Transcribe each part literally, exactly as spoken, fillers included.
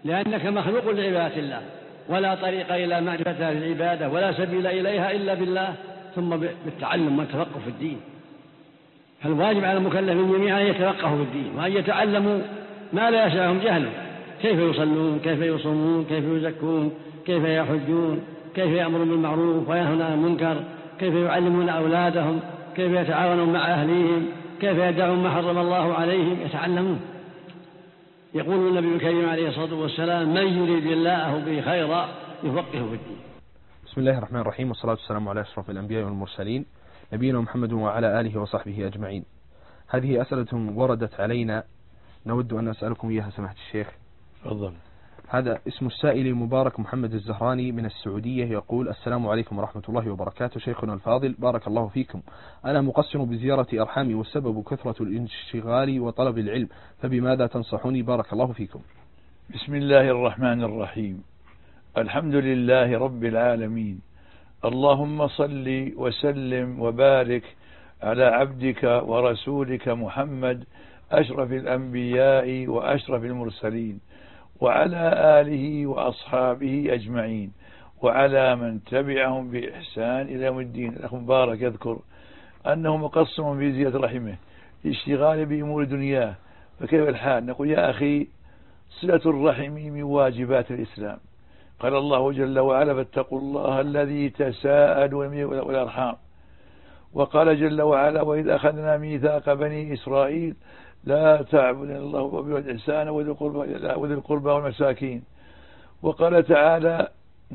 لأنك مخلوق لعبادة الله، ولا طريق إلى معرفة هذه العبادة ولا سبيل إليها إلا بالله، ثم بالتعلم والتفقه في الدين. فالواجب على المكلفين جميعا أن يتفقهوا في الدين وأن يتعلموا ما لا يشاءهم جهله، كيف يصلون، كيف يصومون، كيف يزكون، كيف يحجون، كيف يأمرون بالمعروف وينهون عن المنكر، كيف يعلمون أولادهم، كيف يتعاونون مع أهليهم، كيف يدعون ما حرم الله عليهم، يتعلمون. يقول النبي الكريم عليه الصلاة والسلام: من يريد الله به خيرا يفقهه في الدين. بسم الله الرحمن الرحيم، والصلاة والسلام على أشرف الأنبياء والمرسلين نبينا محمد وعلى آله وصحبه أجمعين. هذه أسئلة وردت علينا نود أن أسألكم إياها سماحة الشيخ. تفضل. هذا اسم السائل مبارك محمد الزهراني من السعودية، يقول: السلام عليكم ورحمة الله وبركاته، شيخنا الفاضل بارك الله فيكم. أنا مقصر بزيارة أرحامي والسبب كثرة الانشغال وطلب العلم، فبماذا تنصحوني بارك الله فيكم؟ بسم الله الرحمن الرحيم، الحمد لله رب العالمين، اللهم صل وسلم وبارك على عبدك ورسولك محمد أشرف الأنبياء وأشرف المرسلين، وعلى آله وأصحابه أجمعين، وعلى من تبعهم بإحسان إلى يوم الدين. الأخ مبارك يذكر أنه مقصر في زيارة رحمه لاشتغال بأمور دنياه، فكيف الحال؟ نقول: يا أخي، صلة الرحم من واجبات الإسلام. قال الله جل وعلا: فاتقوا الله الذي تساءلون به والأرحام. وقال جل وعلا: وإذ أخذنا ميثاق بني إسرائيل لا تعبدون الله وبالإحسان وذي القربى والمساكين. وقال تعالى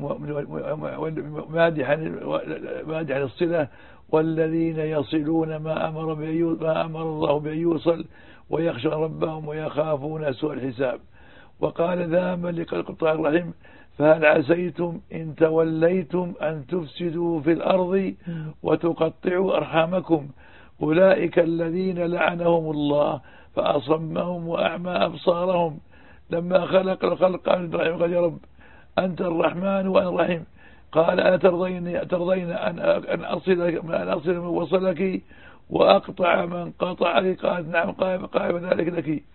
مادحا الصلة: والذين يصلون ما أمر ما أمر الله بأن يوصل ويخشون ربهم ويخافون سوء الحساب. وقال ذاما لقطاع الرحم: فهل عسيتم إن توليتم أن تفسدوا في الأرض وتقطعوا أرحامكم أولئك الذين لعنهم الله فأصمهم وأعمى أبصارهم. لما خلق الخلق قال: يا رب أنت الرحمن وأنا الرحيم. قال: ألا ترضين ترضين أن أن أصل أن أصل من وصلك وأقطع من قطعك؟ قالت: نعم. قال: ذلك لك.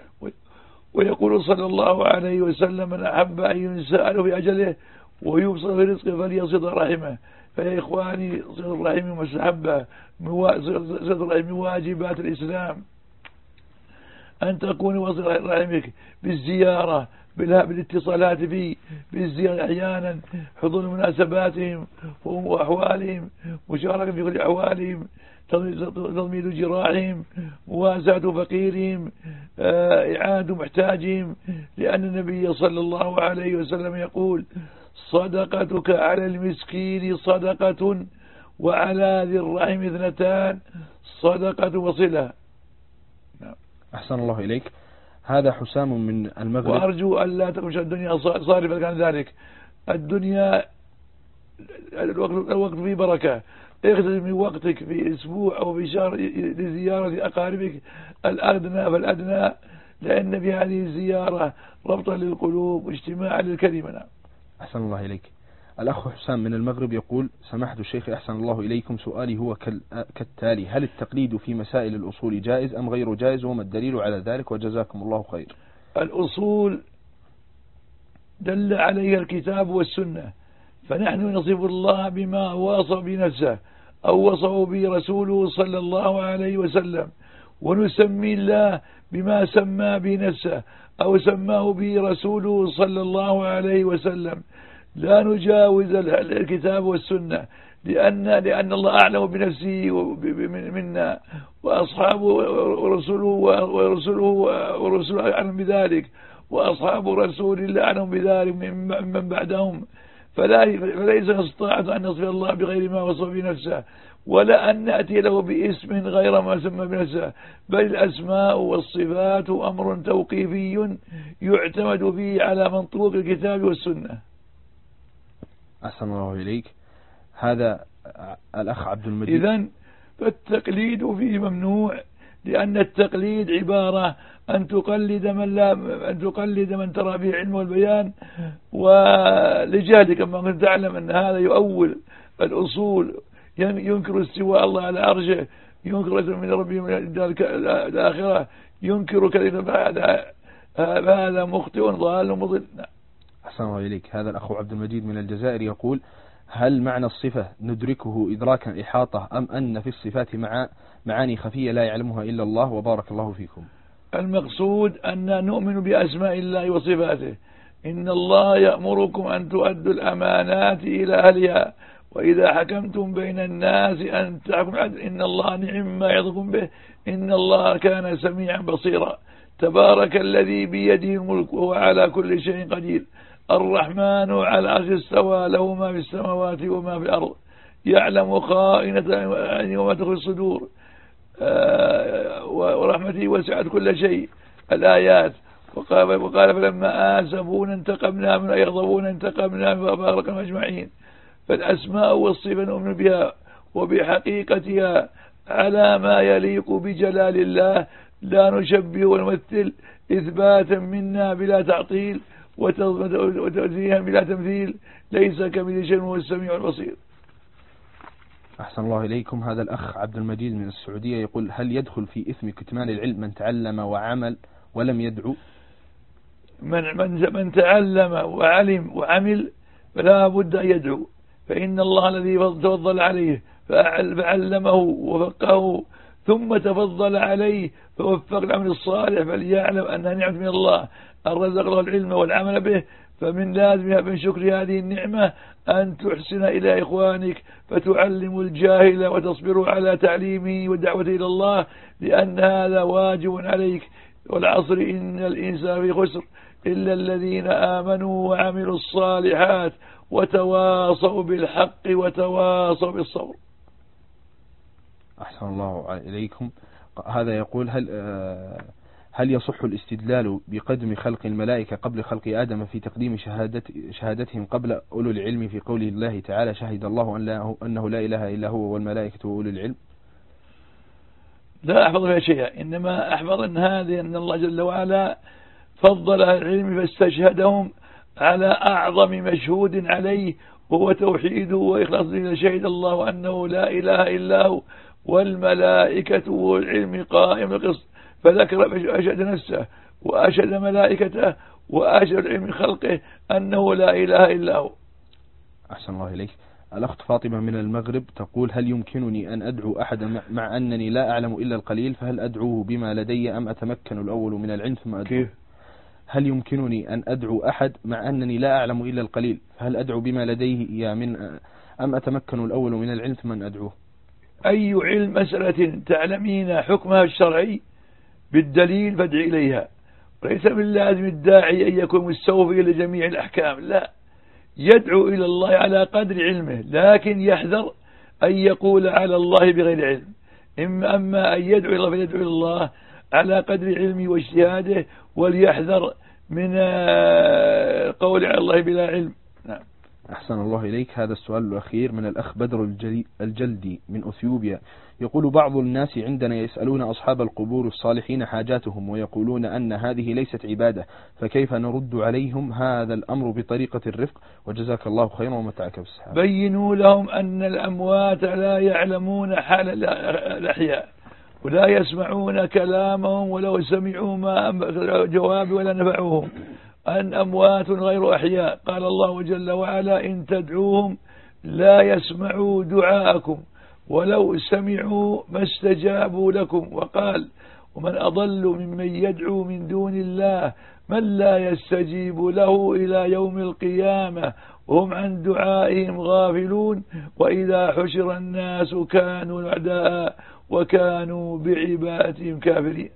ويقول صلى الله عليه وسلم: من أحب أن يسأله في أجله ويبصر في رزقه فليصل رحمه. فيا إخواني، صلة الرحم مستحبة، صلة الرحم من واجبات الإسلام، أن تكون وصل رحمك بالزيارة، بالاتصالات فيه، بالزيارة أحيانا، حضور مناسباتهم وأحوالهم، مشاركة في كل أحوالهم، تضميد جراحهم، مواساة فقيرهم، إعانة محتاجهم، لأن النبي صلى الله عليه وسلم يقول: صدقتك على المسكين صدقة وعلى ذي الرحم اثنتان، صدقة وصلة. أحسن الله إليك. هذا حسام من المغرب، وأرجو أن لا تكون الدنيا صارفة كان ذلك. الدنيا الوقت فيه بركة، اخذ من وقتك في أسبوع أو في شهر لزيارة أقاربك الأدنى فالأدنى، لأن في هذه الزيارة ربطا للقلوب واجتماعا للكلمة. أحسن الله إليك. الأخ حسام من المغرب يقول: سماحة الشيخ أحسن الله إليكم، سؤالي هو كالتالي: هل التقليد في مسائل الأصول جائز أم غير جائز، وما الدليل على ذلك، وجزاكم الله خير؟ الأصول دل عليها الكتاب والسنة، فنحن نصف الله بما وصف بنفسه أو وصفه به رسوله صلى الله عليه وسلم، ونسمي الله بما سمى بنفسه أو سماه به رسوله صلى الله عليه وسلم. لا نجاوز الكتاب والسنة، لأن لأن الله أعلم بنفسه منا، وأصحابه ورسوله ورسوله ورسوله أعلم بذلك، وأصحاب رسول الله أعلم بذلك من بعدهم. فلا فليس استطاعت أن نصف الله بغير ما وصف بنفسه، ولا أن نأتي له باسم غير ما سمى بنفسه، بل الأسماء والصفات أمر توقيفي يعتمد فيه على منطوق الكتاب والسنة. أحسن الله إليك. هذا الأخ عبد المجيد. إذن فالتقليد فيه ممنوع، لأن التقليد عبارة أن تقلد من لا أن تقلد من ترى به علم والبيان، ولجهلك كما كنت تعلم أن هذا يؤول الأصول، ينكر استواء الله على عرشه، ينكر من ربه من الآخرة، ينكر كلمة بعد هذا مخطئ ضال مضل. أحسن الله إليك. هذا الأخ عبد المجيد من الجزائر يقول: هل معنى الصفة ندركه إدراكا إحاطة، أم أن في الصفات مع معاني خفية لا يعلمها إلا الله؟ وبارك الله فيكم. المقصود أن نؤمن بأسماء الله وصفاته. إن الله يأمركم أن تؤدوا الأمانات إلى أهلها وإذا حكمتم بين الناس أن تحكموا عدل إن الله نعم ما يعظكم به إن الله كان سميعا بصيرا. تبارك الذي بيده الملك وهو على كل شيء قدير. الرحمن على العرش استوى له ما في السماوات وما في الأرض يعلم خائنة وما تخفي الصدور ورحمته وسعت كل شيء. الآيات. وقال, وقال فلما آسفونا انتقمنا من يغضبون انتقمنا فأغرقنا أجمعين. فالأسماء والصفة نؤمن بها وبحقيقتها على ما يليق بجلال الله، لا نشبه ونمثل، إثباتا منا بلا تعطيل وتنزيها بلا تمثيل، ليس كمثله شيء وهو السميع البصير. أحسن الله إليكم. هذا الأخ عبد المجيد من السعودية يقول: هل يدخل في إثم كتمان العلم من تعلم وعمل ولم يدعو؟ من, من, من تعلم وعلم وعمل فلا بد أن يدعو، فإن الله الذي تفضل عليه فعلمه وفقه ثم تفضل عليه فوفق العمل الصالح، فليعلم أنها نعمة من الله أن رزق له العلم والعمل به. فمن لازمها من شكر هذه النعمة أن تحسن إلى إخوانك فتعلم الجاهل وتصبر على تعليمه ودعوته إلى الله، لأن هذا واجب عليك. والعصر إن الإنسان في خسر إلا الذين آمنوا وعملوا الصالحات وتواصوا بالحق وتواصوا بالصبر. أحسن الله إليكم. هذا يقول: هل هل يصح الاستدلال بقدم خلق الملائكة قبل خلق آدم في تقديم شهادة شهادتهم قبل أولو العلم في قوله الله تعالى: شهد الله أنه لا إله إلا هو والملائكة وأولو العلم؟ لا أحفظ فيها شيئا، إنما أحفظ أن هذه أن الله جل وعلا فضل العلم فاستشهدهم على أعظم مشهود عليه وهو توحيده وإخلاصه. شهد الله أنه لا إله إلا هو والملائكة والعلم قائم القسط، فذكر أشهد نفسه وأشهد ملائكته وأشهد العلم خلقه أنه لا إله إلا هو. أحسن الله إليك. الأخت فاطمة من المغرب تقول: هل يمكنني أن أدعو أحد مع أنني لا أعلم إلا القليل، فهل أدعوه بما لدي أم أتمكن الأول من العلم ثم أدعوه؟ هل يمكنني أن أدعو أحد مع أنني لا أعلم إلا القليل، فهل أدعو بما لديه يا من أم أتمكن الأول من العلم ثم أدعوه؟ أي علم مسألة تعلمين حكمها الشرعي بالدليل فادع إليها، وليس من لازم الداعي أن يكون مستوفيا لجميع الأحكام، لا، يدعو إلى الله على قدر علمه، لكن يحذر أن يقول على الله بغير علم. إما أما أن يدعو إلى الله فيدعو إلى الله على قدر علمه واجتهاده، وليحذر من قول على الله بلا علم. نعم. أحسن الله إليك. هذا السؤال الأخير من الأخ بدر الجلدي من أثيوبيا يقول: بعض الناس عندنا يسألون أصحاب القبور الصالحين حاجاتهم ويقولون أن هذه ليست عبادة، فكيف نرد عليهم هذا الأمر بطريقة الرفق؟ وجزاك الله خيرا ومتعك بالسحاب. بينوا لهم أن الأموات لا يعلمون حال الأحياء ولا يسمعون كلامهم ولو سمعوا ما جواب ولا نفعوهم، أن أموات غير أحياء. قال الله جل وعلا: إن تدعوهم لا يسمعوا دعاءكم ولو سمعوا ما استجابوا لكم. وقال: ومن أضل ممن يدعو من دون الله من لا يستجيب له إلى يوم القيامة وهم عن دعائهم غافلون وإذا حشر الناس كانوا أعداء وكانوا بعبادتهم كافرين.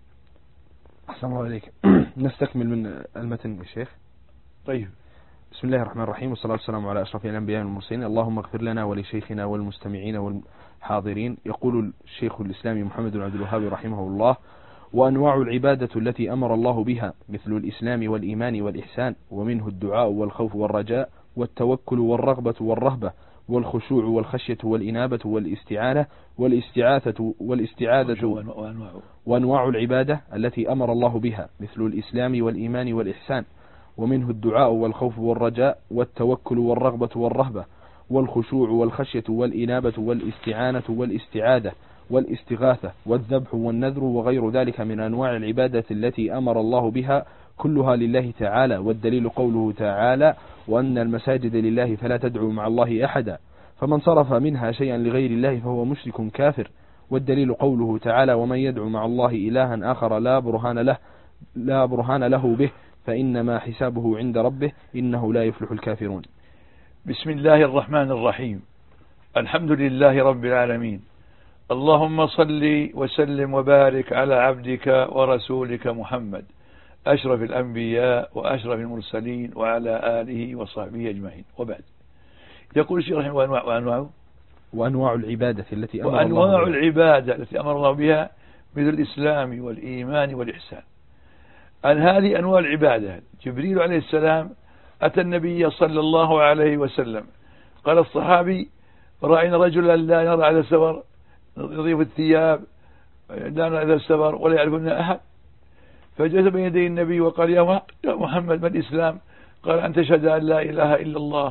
أحسن الله عليك. نستكمل من المتن يا شيخ. طيب. بسم الله الرحمن الرحيم، والصلاة والسلام على أشرف الأنبياء والمرسلين. اللهم اغفر لنا ولشيخنا والمستمعين والحاضرين. يقول الشيخ الإسلامي محمد بن عبد الوهاب رحمه الله: وأنواع العبادة التي أمر الله بها مثل الإسلام والإيمان والإحسان، ومنه الدعاء والخوف والرجاء والتوكل والرغبة والرهبة والخشوع والخشية والإنابة والاستعانة والاستعاذة والاستعاذة وأنواع العبادة التي أمر الله بها مثل الإسلام والإيمان والإحسان، ومنه الدعاء والخوف والرجاء والتوكل والرغبة والرهبة والخشوع والخشية والإنابة والاستعانة والاستعاذة والاستغاثة والذبح والنذر وغير ذلك من أنواع العبادة التي أمر الله بها كلها لله تعالى، والدليل قوله تعالى: وأن المساجد لله فلا تدعوا مع الله أحدا، فمن صرف منها شيئا لغير الله فهو مشرك كافر، والدليل قوله تعالى: ومن يدعو مع الله إلها آخر لا برهان له لا برهان له به فإنما حسابه عند ربه إنه لا يفلح الكافرون. بسم الله الرحمن الرحيم. الحمد لله رب العالمين، اللهم صل وسلم وبارك على عبدك ورسولك محمد أشرف الأنبياء وأشرف المرسلين وعلى آله وصحبه أجمعين، وبعد. يقول الشيخ رحمه الله: وأنواع وأنواع العبادة التي أمر وأنواع الله بها العبادة التي أمر الله بها مثل الإسلام والإيمان والإحسان. أن هذه أنواع العبادة. جبريل عليه السلام أتى النبي صلى الله عليه وسلم، قال الصحابي: رأينا رجلا لا نرى على السفر نظيف الثياب، لا نرى على السفر ولا يعرفنا أحد، فجلس بين يدي النبي وقال: يا محمد ما الإسلام؟ قال: أن تشهد أن لا إله إلا الله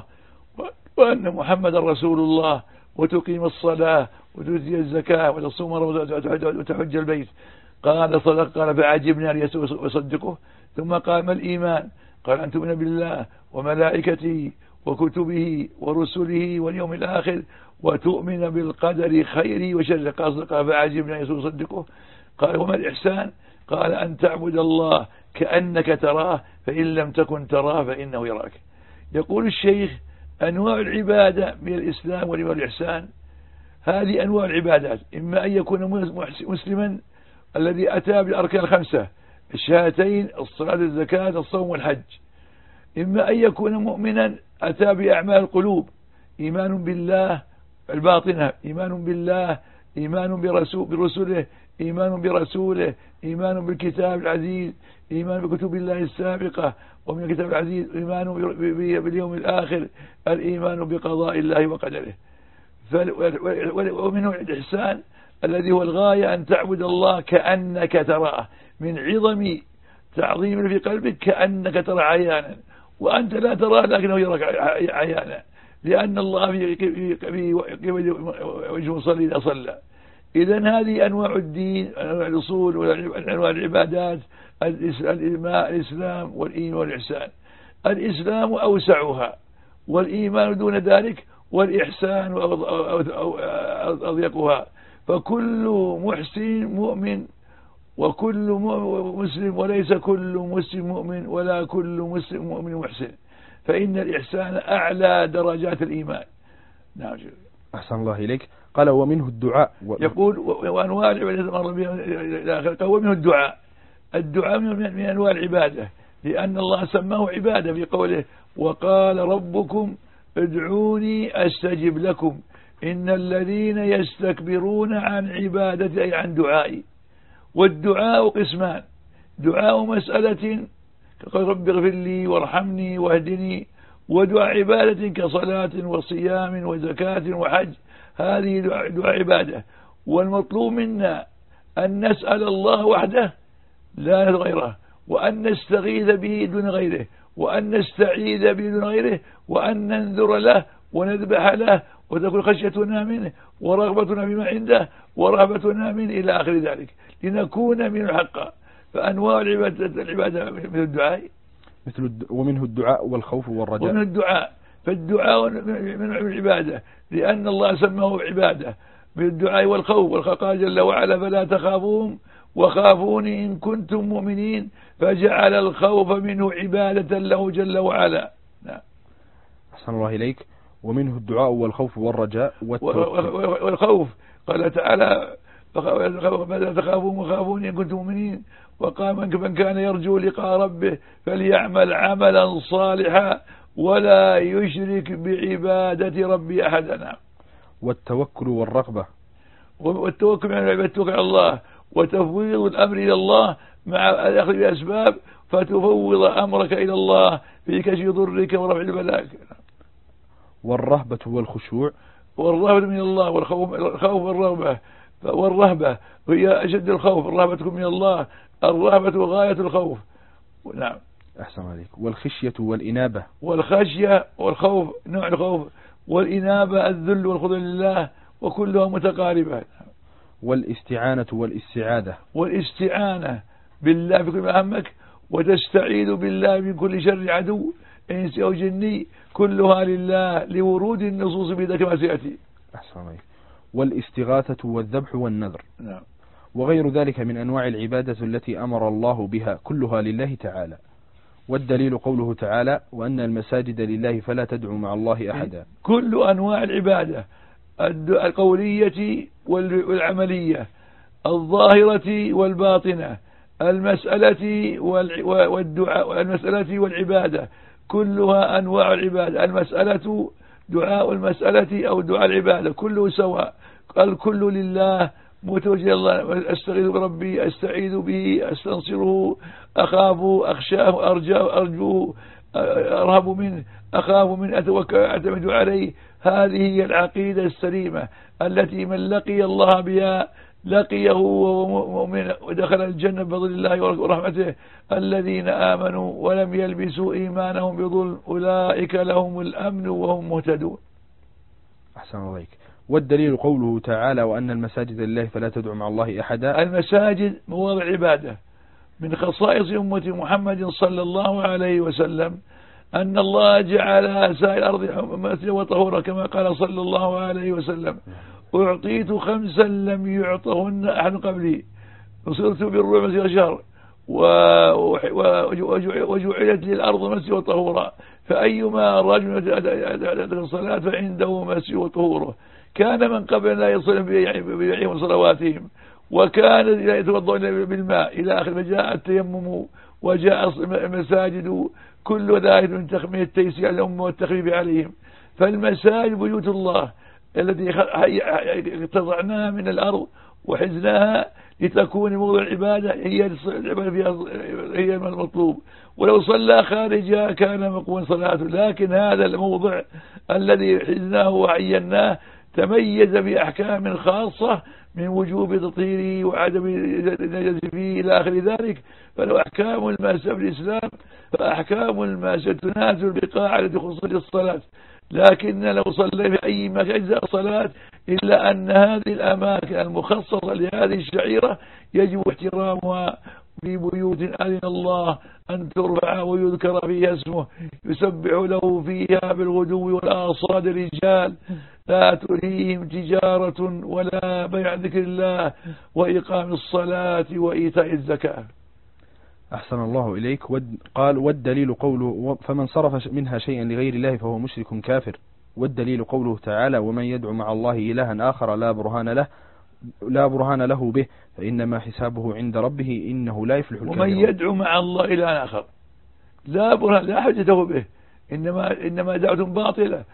وأن محمد رسول الله وتقيم الصلاة وتؤتي الزكاة وتصوم وتحج البيت. قال: صدق. قال: فعجبنا أن يصدقه. ثم قال: ما الإيمان؟ قال: أن تؤمن بالله وملائكته وكتبه ورسله واليوم الآخر وتؤمن بالقدر خيره وشره. قال: فعجبنا أن يصدقه. قال: وما الإحسان؟ قال: أن تعبد الله كأنك تراه فإن لم تكن تراه فإنه يراك. يقول الشيخ: أنواع العبادة من الإسلام والإحسان. هذه أنواع العبادات: إما أن يكون مسلما الذي أتى بالأركان الخمسة، الشهادتين، الصلاة، الزكاة، الصوم والحج. إما أن يكون مؤمنا أتى بأعمال القلوب، إيمان بالله الباطنة، إيمان بالله، إيمان برسول برسله، إيمان برسوله، إيمان بالكتاب العزيز، إيمان بكتب الله السابقة ومن الكتاب العزيز، إيمان باليوم الآخر، الإيمان بقضاء الله وقدره. ومنه الإحسان الذي هو الغاية، أن تعبد الله كأنك تراه، من عظم تعظيم في قلبك كأنك ترى عيانا، وأنت لا تراه لكنه يراك عيانا، لأن الله في وجه مصلي إذا صلى. إذن هذه أنواع الدين، أنواع الأصول وأنواع العبادات: الإسلام والإيمان والإحسان. الإسلام أوسعها، والإيمان دون ذلك، والإحسان أضيقها. فكل محسن مؤمن وكل مسلم، وليس كل مسلم مؤمن ولا كل مسلم مؤمن محسن، فإن الإحسان أعلى درجات الإيمان. نعم. أحسن الله إليك. قال: ومنه الدعاء و... يقول: وأنواع العبادة. ومنه الدعاء. الدعاء من أنواع العبادة، لأن الله سماه عبادة في قوله: وقال ربكم ادعوني أستجب لكم إن الذين يستكبرون عن عبادتي أي عن دعائي. والدعاء قسمان: دعاء مسألة كقول رب اغفر لي وارحمني واهدني، ودعاء عبادة كصلاة وصيام وزكاة وحج. هذه دعاء عبادة. والمطلوب منا أن نسأل الله وحده لا غيره، وأن نستغيث به دون غيره، وأن نستعيذ به دون غيره، وأن ننذر له ونذبح له، وتكون خشيتنا منه ورغبتنا بما عنده ورهبتنا منه إلى آخر ذلك، لنكون من الحق. فأنواع العبادة, العبادة مثل الدعاء مثل الد... ومنه الدعاء والخوف والرجاء. ومن الدعاء. فالدعاء من العبادة لأن الله سماه عبادة، من الدعاء والخوف. قال جل وعلا: فلا تخافوهم وخافوني إن كنتم مؤمنين، فجعل الخوف منه عبادة له جل وعلا. نعم. أحسن الله إليك. ومنه الدعاء والخوف والرجاء والخوف. قال تعالى: فلا تخافوهم وخافوني إن كنتم مؤمنين. وقال: من كان يرجو لقاء ربه فليعمل عملا صالحا ولا يشرك بعبادة ربي أحدا. والتوكل والرغبة. والتوكل يعني التوكل على الله وتفويض الأمر إلى الله مع الأخذ بالأسباب، فتفوض أمرك إلى الله في كشف ضرك ورفع البلاء. والرهبة والخشوع. والرهبة من الله، والخوف الخوف والرغبة. والرهبة هي أشد الخوف، الرهبة من الله، الرهبة غاية الخوف. نعم. أحسن عليك. والخشية والإنابة. والخشية والخوف نوع الخوف، والإنابة الذل والخضوع لله، وكلها متقاربة. والاستعانة والاستعاذة والاستعانة بالله في كل ما همك، وتستعيذ بالله من كل شر عدو إنسي أو جني، كلها لله لورود النصوص بذلك ما سيأتي. أحسن عليك. والاستغاثة والذبح والنذر. نعم. وغير ذلك من أنواع العبادة التي أمر الله بها كلها لله تعالى. والدليل قوله تعالى: وأن المساجد لله فلا تدعوا مع الله أحدا. كل أنواع العبادة القولية والعملية، الظاهرة والباطنة، المسألة والدعاء، المسألة والعبادة، كلها أنواع العبادة. المسألة دعاء المسألة أو دعاء العبادة كله سواء، الكل لله، متوجه الله، أستغيث بربي، أستعيذ به، أستنصره، أخاف، أخشاه، أرجاه، أرجوه، أرهب منه، أخاف منه، أتوكل أعتمد عليه. هذه هي العقيدة السليمة التي من لقي الله بها لقيه وهو مؤمن ودخل الجنة بفضل الله ورحمته. الذين آمنوا ولم يلبسوا إيمانهم بظلم أولئك لهم الأمن وهم مهتدون. أحسن عليك. والدليل قوله تعالى: وأن المساجد لله فلا تدعوا مع الله أحدا. المساجد مواضع عبادة. من خصائص أمة محمد صلى الله عليه وسلم أن الله جعل سائر الأرض مسجدا وطهورا، كما قال صلى الله عليه وسلم: أعطيت خمسا لم يعطهن أحد قبلي، وصرت بالربع مسير شهر، وجعلت للأرض مسجدا وطهورا، فأيما رجل أدرك الصلاة فعنده مسجد وطهوره. كان من قبل لا يصل بيعهم وصلواتهم، وكان لا يتوضؤون بالماء إلى آخر، فجاء التيمم وجاء المساجد، كل ذلك من تخمية التيسير على الأمة والتخفيف عليهم. فالمساجد بيوت الله التي اقتطعناها من الأرض وحزناها لتكون موضع العبادة، هي العبادة فيها هي المطلوب. ولو صلى خارجها كان مقبولا صلاته، لكن هذا الموضع الذي حزناه وعيناه تميز بأحكام خاصة من وجوب تطهيره وعدم النجاسة فيه إلى آخر ذلك. فلو أحكام المسجد في الإسلام فأحكام المسجد تنازل البقاع التي خصت الصلاة، لكن لو صلى في أي مكان أجزاء الصلاة، إلا أن هذه الأماكن المخصصة لهذه الشعيرة يجب احترامها في بيوت أذن الله أن ترفع ويذكر فيها اسمه، يسبح له فيها بالغدو والآصال رجال لا تلهيهم تجارة ولا بيع ذكر الله وإقام الصلاة وإيتاء الزكاة. أحسن الله إليك. قال: والدليل قوله: فمن صرف منها شيئا لغير الله فهو مشرك كافر. والدليل قوله تعالى: ومن يدعو مع الله إلها آخر لا برهان له لا برهان له به فإنما حسابه عند ربه إنه لا يفلح الكافرون. ومن يدعو مع الله إلها آخر لا برهان لا حجته به، إنما إنما دعوة باطلة،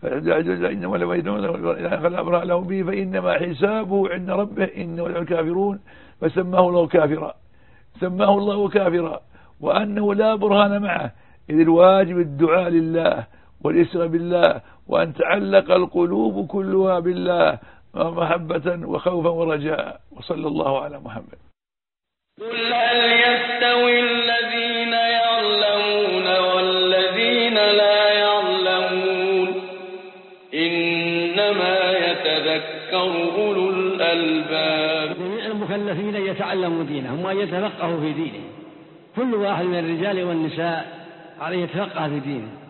إنما لما يدعو لا برهان له به فإنما حسابه عند ربه إنه لا الكافرون، فسماه الله كافرا، سماه الله كافرا، وأنه لا برهان معه. إذ الواجب الدعاء لله والاستغاثة بالله، وأن تعلق القلوب كلها بالله محبة وخوفا ورجاء. وصلى الله على محمد. قل هل يستوي الذين يعلمون والذين لا يعلمون إنما يتذكر أولو الألباب. جميع المكلفين يتعلموا دينهم وأن يتفقهوا في دينهم، كل واحد من الرجال والنساء عليه يتفقه في دينه،